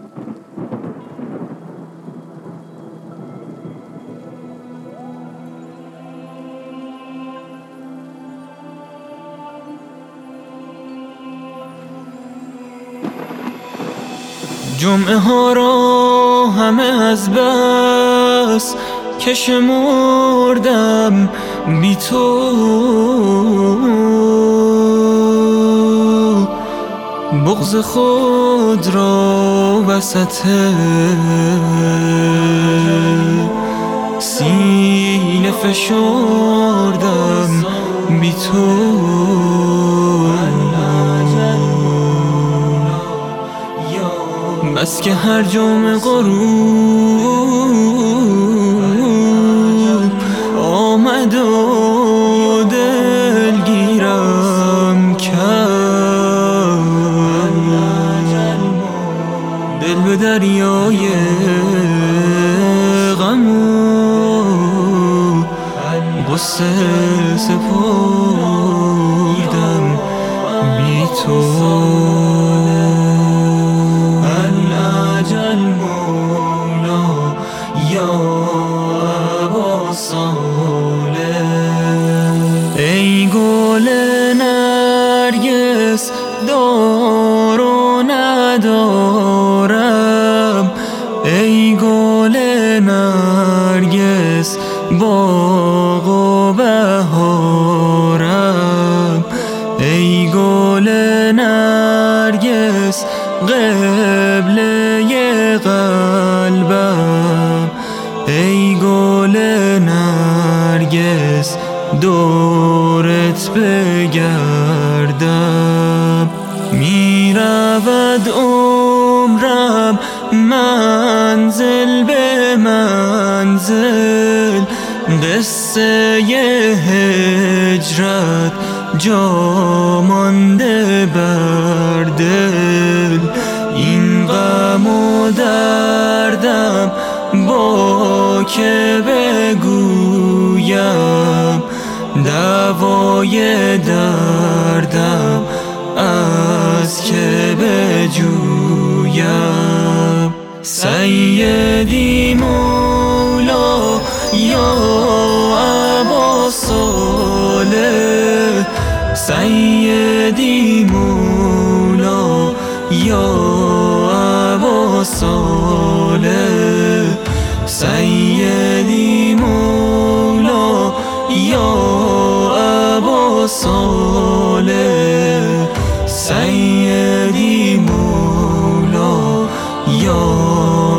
جمعه ها را همه از بس که شمردم بی تو، بغض خود را وسط سینه فشردم بی تو. بس که هر جمعه غروب آمد و دلگیرم کرد، دل به دریای غم و غصه سپردم بی تو. ای گل نرگس دار و ندارم، ای گل نرگس باغ و بهارم، ای گل نرگس قبله قلبم، ای گل نرگس دورت بگردم. می رود عمرم منزل به منزل، قصه هجرت جا مانده بر دل، این غم و دردم با که بگویم، دوای دردم از که بجویم. سیدی مولا یا ابا صالح، سیدی مولا یا ابا صالح، سیدی مولا یا ابا صالح، سیدی مولا یا